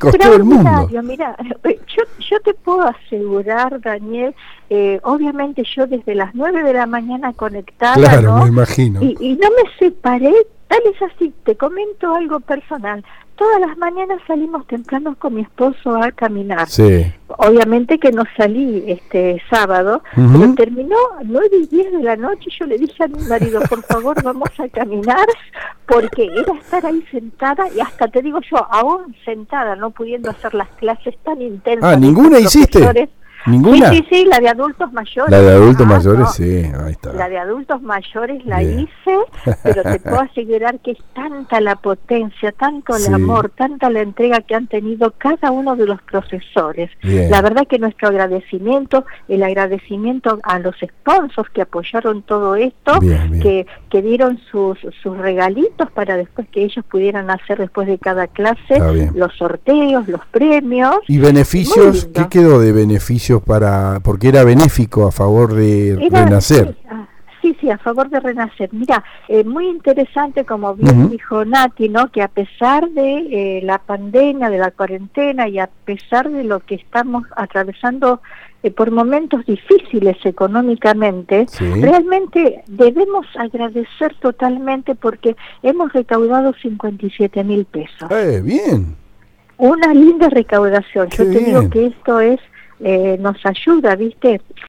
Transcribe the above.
costó el mundo. Mira, yo te puedo asegurar, Daniel, obviamente yo desde las 9 de la mañana conectada, claro, ¿no? me imagino. Y no me separé, tal es así, te comento algo personal. Todas las mañanas salimos temprano con mi esposo a caminar. Sí. Obviamente que no salí sábado, pero terminó 9:10 de la noche. Yo le dije a mi marido, por favor, vamos a caminar, porque era estar ahí sentada, y hasta te digo yo, aún sentada, no pudiendo hacer las clases tan intensas. Ah, ¿ninguna hiciste? ¿Ninguna? Sí, la de adultos mayores. La de adultos mayores, no. sí, ahí está. La de adultos mayores la Bien. hice, pero te puedo asegurar que es tanta la potencia, tanto el amor, tanta la entrega que han tenido cada uno de los profesores. Bien. La verdad que nuestro agradecimiento, el agradecimiento a los sponsors que apoyaron todo esto, bien. que dieron sus regalitos para después que ellos pudieran hacer después de cada clase los sorteos, los premios. ¿Y beneficios? ¿Qué quedó de beneficios porque era benéfico a favor de Renacer? Sí, a favor de Renacer. Mira, muy interesante, como bien dijo Nati, ¿no? Que a pesar de la pandemia, de la cuarentena, y a pesar de lo que estamos atravesando por momentos difíciles económicamente, realmente debemos agradecer totalmente, porque hemos recaudado 57.000 pesos. Bien. Una linda recaudación. Yo te digo que esto es nos ayuda, ¿viste?